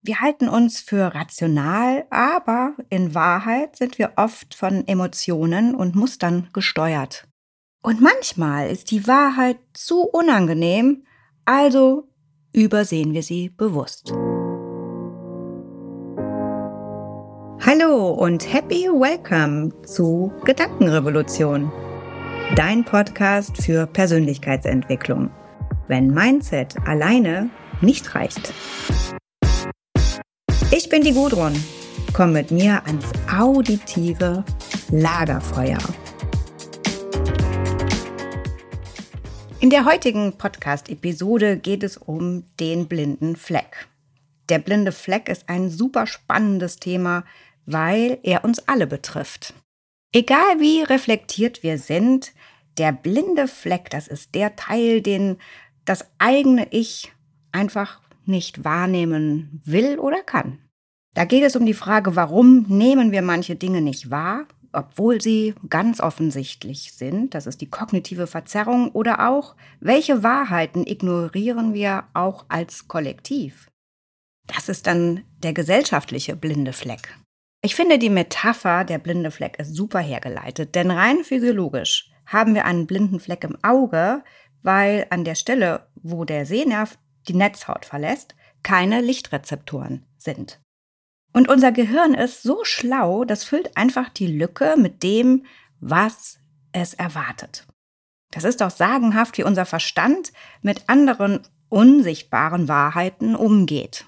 Wir halten uns für rational, aber in Wahrheit sind wir oft von Emotionen und Mustern gesteuert. Und manchmal ist die Wahrheit zu unangenehm, also übersehen wir sie bewusst. Hallo und happy welcome zu Gedankenrevolution, dein Podcast für Persönlichkeitsentwicklung, wenn Mindset alleine nicht reicht. Ich bin die Gudrun. Komm mit mir ans auditive Lagerfeuer. In der heutigen Podcast-Episode geht es um den blinden Fleck. Der blinde Fleck ist ein super spannendes Thema, weil er uns alle betrifft. Egal wie reflektiert wir sind, der blinde Fleck, das ist der Teil, den das eigene Ich einfach nicht wahrnehmen will oder kann. Da geht es um die Frage, warum nehmen wir manche Dinge nicht wahr, obwohl sie ganz offensichtlich sind. Das ist die kognitive Verzerrung. Oder auch, welche Wahrheiten ignorieren wir auch als Kollektiv? Das ist dann der gesellschaftliche blinde Fleck. Ich finde, die Metapher der blinde Fleck ist super hergeleitet, denn rein physiologisch haben wir einen blinden Fleck im Auge, weil an der Stelle, wo der Sehnerv die Netzhaut verlässt, keine Lichtrezeptoren sind. Und unser Gehirn ist so schlau, das füllt einfach die Lücke mit dem, was es erwartet. Das ist doch sagenhaft, wie unser Verstand mit anderen unsichtbaren Wahrheiten umgeht.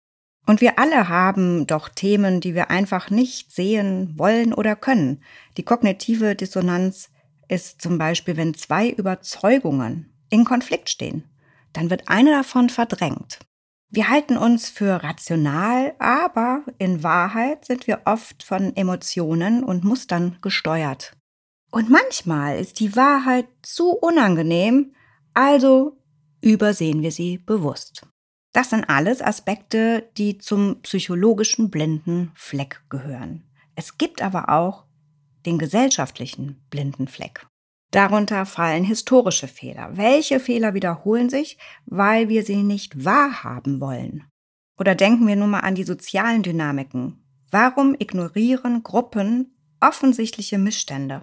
Und wir alle haben doch Themen, die wir einfach nicht sehen wollen oder können. Die kognitive Dissonanz ist zum Beispiel, wenn zwei Überzeugungen in Konflikt stehen, dann wird eine davon verdrängt. Wir halten uns für rational, aber in Wahrheit sind wir oft von Emotionen und Mustern gesteuert. Und manchmal ist die Wahrheit zu unangenehm, also übersehen wir sie bewusst. Das sind alles Aspekte, die zum psychologischen blinden Fleck gehören. Es gibt aber auch den gesellschaftlichen blinden Fleck. Darunter fallen historische Fehler. Welche Fehler wiederholen sich, weil wir sie nicht wahrhaben wollen? Oder denken wir nur mal an die sozialen Dynamiken. Warum ignorieren Gruppen offensichtliche Missstände?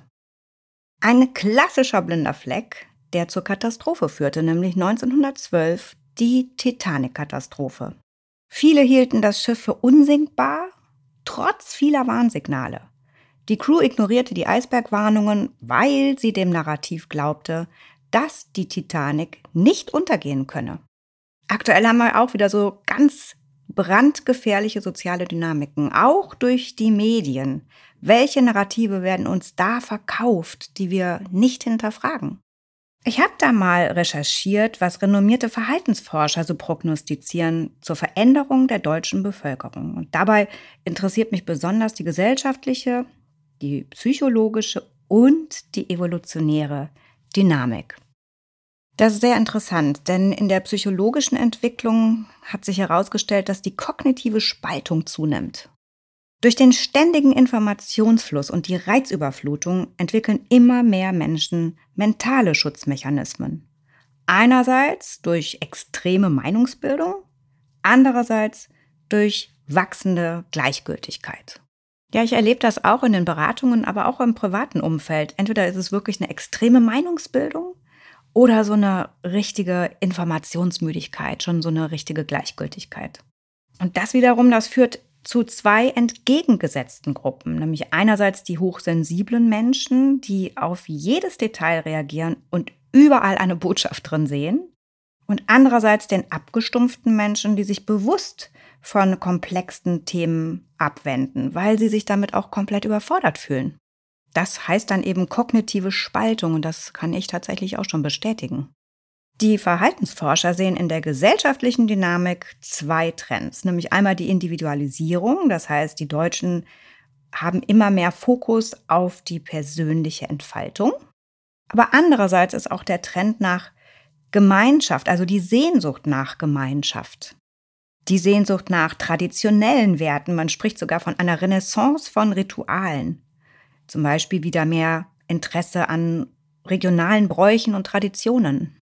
Ein klassischer blinder Fleck, der zur Katastrophe führte, nämlich 1912, die Titanic-Katastrophe. Viele hielten das Schiff für unsinkbar, trotz vieler Warnsignale. Die Crew ignorierte die Eisbergwarnungen, weil sie dem Narrativ glaubte, dass die Titanic nicht untergehen könne. Aktuell haben wir auch wieder so ganz brandgefährliche soziale Dynamiken, auch durch die Medien. Welche Narrative werden uns da verkauft, die wir nicht hinterfragen? Ich habe da mal recherchiert, was renommierte Verhaltensforscher so prognostizieren zur Veränderung der deutschen Bevölkerung. Und dabei interessiert mich besonders die gesellschaftliche, die psychologische und die evolutionäre Dynamik. Das ist sehr interessant, denn in der psychologischen Entwicklung hat sich herausgestellt, dass die kognitive Spaltung zunimmt. Durch den ständigen Informationsfluss und die Reizüberflutung entwickeln immer mehr Menschen mentale Schutzmechanismen. Einerseits durch extreme Meinungsbildung, andererseits durch wachsende Gleichgültigkeit. Ja, ich erlebe das auch in den Beratungen, aber auch im privaten Umfeld. Entweder ist es wirklich eine extreme Meinungsbildung oder so eine richtige Informationsmüdigkeit, schon so eine richtige Gleichgültigkeit. Und das wiederum, das führt zu zwei entgegengesetzten Gruppen, nämlich einerseits die hochsensiblen Menschen, die auf jedes Detail reagieren und überall eine Botschaft drin sehen, und andererseits den abgestumpften Menschen, die sich bewusst von komplexen Themen abwenden, weil sie sich damit auch komplett überfordert fühlen. Das heißt dann eben kognitive Spaltung und das kann ich tatsächlich auch schon bestätigen. Die Verhaltensforscher sehen in der gesellschaftlichen Dynamik zwei Trends, nämlich einmal die Individualisierung, das heißt, die Deutschen haben immer mehr Fokus auf die persönliche Entfaltung, aber andererseits ist auch der Trend nach Gemeinschaft, also die Sehnsucht nach Gemeinschaft. Die Sehnsucht nach traditionellen Werten, man spricht sogar von einer Renaissance von Ritualen. Zum Beispiel wieder mehr Interesse an regionalen Bräuchen und Traditionen.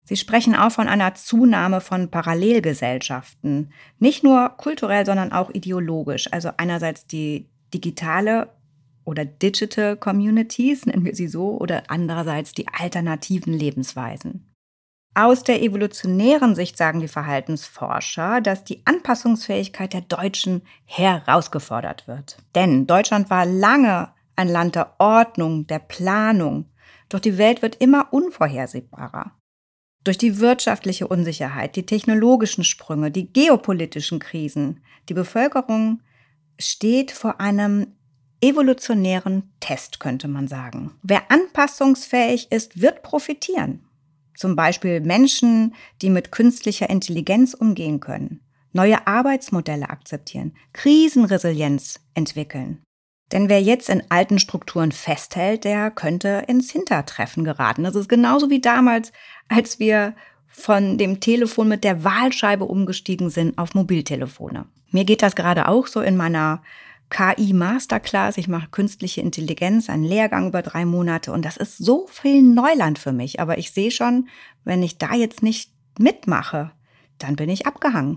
Sie sprechen auch von einer Zunahme von Parallelgesellschaften, nicht nur kulturell, sondern auch ideologisch. Also einerseits die digitale oder Digital Communities, nennen wir sie so, oder andererseits die alternativen Lebensweisen. Aus der evolutionären Sicht sagen die Verhaltensforscher, dass die Anpassungsfähigkeit der Deutschen herausgefordert wird. Denn Deutschland war lange ein Land der Ordnung, der Planung. Doch die Welt wird immer unvorhersehbarer. Durch die wirtschaftliche Unsicherheit, die technologischen Sprünge, die geopolitischen Krisen, die Bevölkerung steht vor einem evolutionären Test, könnte man sagen. Wer anpassungsfähig ist, wird profitieren. Zum Beispiel Menschen, die mit künstlicher Intelligenz umgehen können, neue Arbeitsmodelle akzeptieren, Krisenresilienz entwickeln. Denn wer jetzt in alten Strukturen festhält, der könnte ins Hintertreffen geraten. Das ist genauso wie damals, als wir von dem Telefon mit der Wahlscheibe umgestiegen sind auf Mobiltelefone. Mir geht das gerade auch so in meiner KI-Masterclass. Ich mache künstliche Intelligenz, einen Lehrgang über 3 Monate und das ist so viel Neuland für mich. Aber ich sehe schon, wenn ich da jetzt nicht mitmache, dann bin ich abgehangen.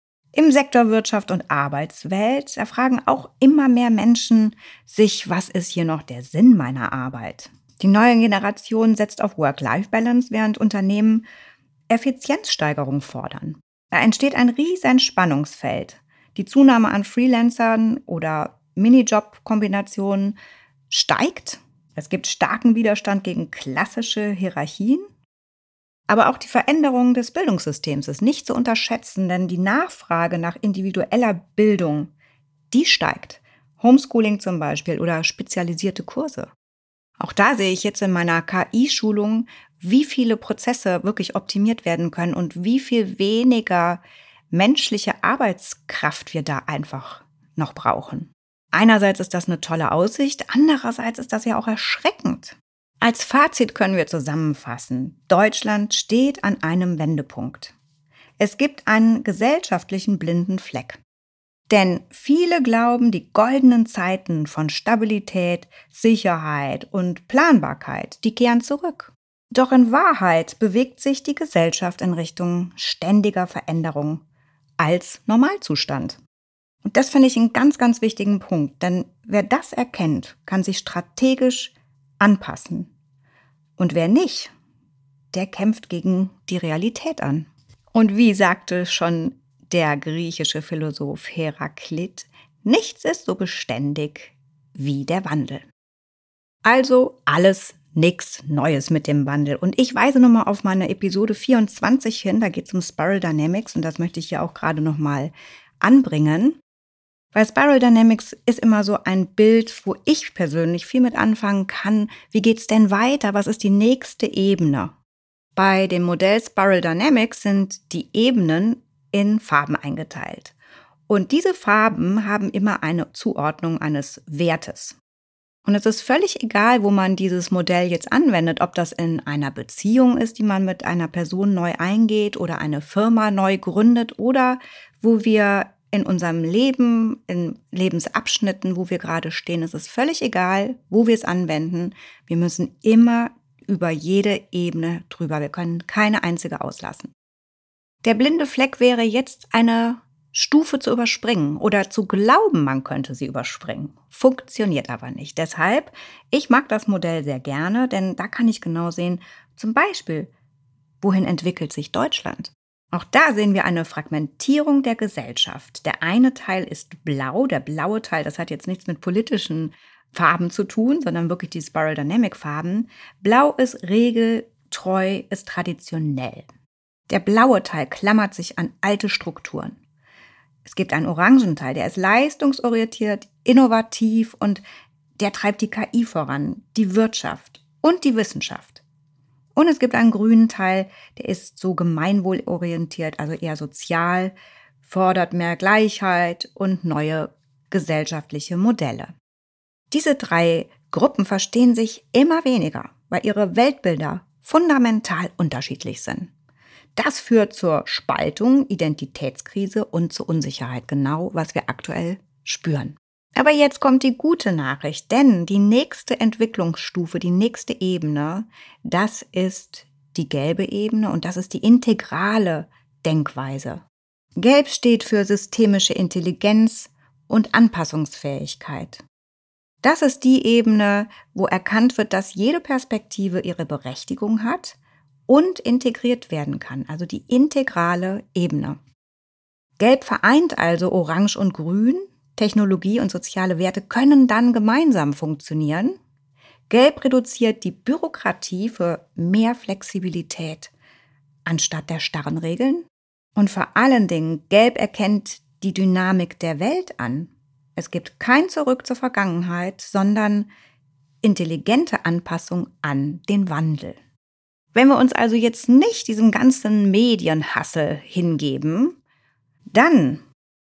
Im Sektor Wirtschaft und Arbeitswelt, da fragen auch immer mehr Menschen sich, was ist hier noch der Sinn meiner Arbeit? Die neue Generation setzt auf Work-Life-Balance, während Unternehmen Effizienzsteigerung fordern. Da entsteht ein riesen Spannungsfeld. Die Zunahme an Freelancern oder Minijob-Kombinationen steigt. Es gibt starken Widerstand gegen klassische Hierarchien. Aber auch die Veränderung des Bildungssystems ist nicht zu unterschätzen, denn die Nachfrage nach individueller Bildung, die steigt. Homeschooling zum Beispiel oder spezialisierte Kurse. Auch da sehe ich jetzt in meiner KI-Schulung, wie viele Prozesse wirklich optimiert werden können und wie viel weniger menschliche Arbeitskraft wir da einfach noch brauchen. Einerseits ist das eine tolle Aussicht, andererseits ist das ja auch erschreckend. Als Fazit können wir zusammenfassen, Deutschland steht an einem Wendepunkt. Es gibt einen gesellschaftlichen blinden Fleck. Denn viele glauben, die goldenen Zeiten von Stabilität, Sicherheit und Planbarkeit, die kehren zurück. Doch in Wahrheit bewegt sich die Gesellschaft in Richtung ständiger Veränderung als Normalzustand. Und das finde ich einen ganz, ganz wichtigen Punkt, denn wer das erkennt, kann sich strategisch anpassen. Und wer nicht, der kämpft gegen die Realität an. Und wie sagte schon der griechische Philosoph Heraklit, nichts ist so beständig wie der Wandel. Also alles nichts Neues mit dem Wandel. Und ich weise nochmal auf meine Episode 24 hin, da geht es um Spiral Dynamics und das möchte ich hier auch gerade nochmal anbringen. Weil Spiral Dynamics ist immer so ein Bild, wo ich persönlich viel mit anfangen kann. Wie geht's denn weiter? Was ist die nächste Ebene? Bei dem Modell Spiral Dynamics sind die Ebenen in Farben eingeteilt. Und diese Farben haben immer eine Zuordnung eines Wertes. Und es ist völlig egal, wo man dieses Modell jetzt anwendet, ob das in einer Beziehung ist, die man mit einer Person neu eingeht oder eine Firma neu gründet oder wo wir in unserem Leben, in Lebensabschnitten, wo wir gerade stehen. Es ist völlig egal, wo wir es anwenden. Wir müssen immer über jede Ebene drüber. Wir können keine einzige auslassen. Der blinde Fleck wäre jetzt eine Stufe zu überspringen oder zu glauben, man könnte sie überspringen. Funktioniert aber nicht. Deshalb, ich mag das Modell sehr gerne, denn da kann ich genau sehen, zum Beispiel, wohin entwickelt sich Deutschland? Auch da sehen wir eine Fragmentierung der Gesellschaft. Der eine Teil ist blau, der blaue Teil, das hat jetzt nichts mit politischen Farben zu tun, sondern wirklich die Spiral Dynamic Farben. Blau ist regeltreu, ist traditionell. Der blaue Teil klammert sich an alte Strukturen. Es gibt einen orangen Teil, der ist leistungsorientiert, innovativ und der treibt die KI voran, die Wirtschaft und die Wissenschaft. Und es gibt einen grünen Teil, der ist so gemeinwohlorientiert, also eher sozial, fordert mehr Gleichheit und neue gesellschaftliche Modelle. Diese 3 Gruppen verstehen sich immer weniger, weil ihre Weltbilder fundamental unterschiedlich sind. Das führt zur Spaltung, Identitätskrise und zur Unsicherheit, genau was wir aktuell spüren. Aber jetzt kommt die gute Nachricht, denn die nächste Entwicklungsstufe, die nächste Ebene, das ist die gelbe Ebene und das ist die integrale Denkweise. Gelb steht für systemische Intelligenz und Anpassungsfähigkeit. Das ist die Ebene, wo erkannt wird, dass jede Perspektive ihre Berechtigung hat und integriert werden kann, also die integrale Ebene. Gelb vereint also Orange und Grün, Technologie und soziale Werte können dann gemeinsam funktionieren. Gelb reduziert die Bürokratie für mehr Flexibilität anstatt der starren Regeln. Und vor allen Dingen, Gelb erkennt die Dynamik der Welt an. Es gibt kein Zurück zur Vergangenheit, sondern intelligente Anpassung an den Wandel. Wenn wir uns also jetzt nicht diesem ganzen Medienhassel hingeben, dann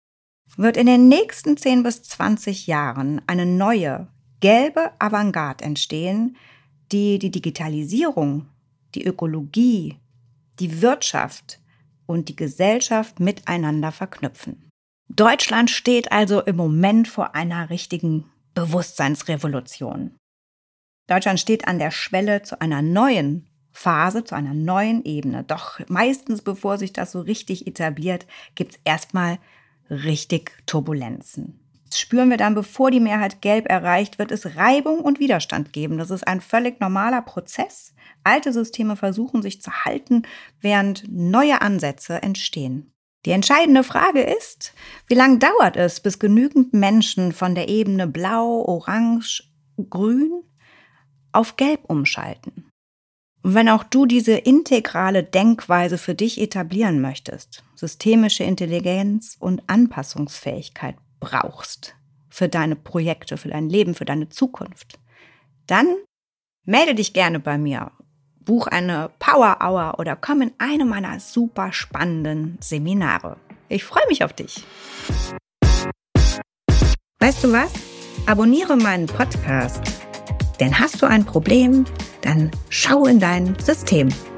wird in den nächsten 10 bis 20 Jahren eine neue, gelbe Avantgarde entstehen, die die Digitalisierung, die Ökologie, die Wirtschaft und die Gesellschaft miteinander verknüpfen. Deutschland steht also im Moment vor einer richtigen Bewusstseinsrevolution. Deutschland steht an der Schwelle zu einer neuen Phase, zu einer neuen Ebene. Doch meistens, bevor sich das so richtig etabliert, gibt es erstmal richtig Turbulenzen. Das spüren wir dann, bevor die Mehrheit Gelb erreicht, wird es Reibung und Widerstand geben. Das ist ein völlig normaler Prozess. Alte Systeme versuchen sich zu halten, während neue Ansätze entstehen. Die entscheidende Frage ist, wie lange dauert es, bis genügend Menschen von der Ebene Blau, Orange, Grün auf Gelb umschalten? Und wenn auch du diese integrale Denkweise für dich etablieren möchtest, systemische Intelligenz und Anpassungsfähigkeit brauchst für deine Projekte, für dein Leben, für deine Zukunft, dann melde dich gerne bei mir. Buch eine Power Hour oder komm in eine meiner super spannenden Seminare. Ich freue mich auf dich. Weißt du was? Abonniere meinen Podcast. Denn hast du ein Problem, dann schau in dein System.